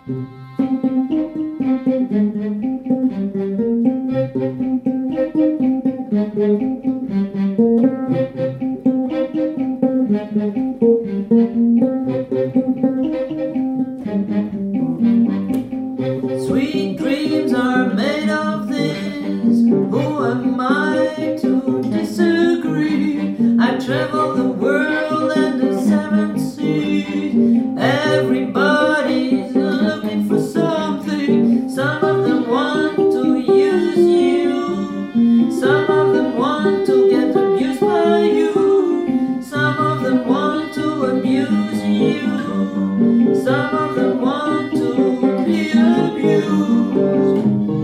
Sweet dreams are made of this. Who am I to disagree? I travel the world and the seven seas. Everybody's looking for something. Some of them want to use you. Some of them want to get abused by you. Some of them want to abuse you. Some of them want to be abused.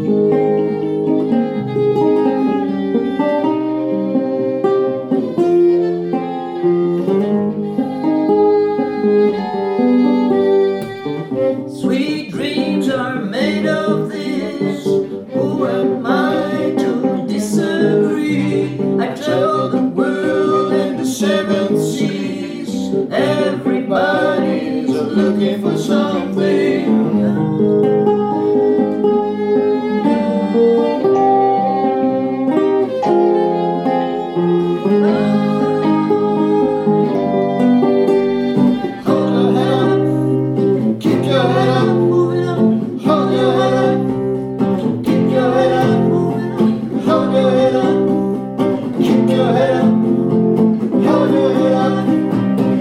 Sweet dreams are made of this. Who am I to disagree? I travel the world and the seven seas. Everybody's looking for something.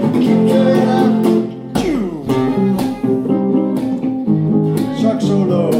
Saxo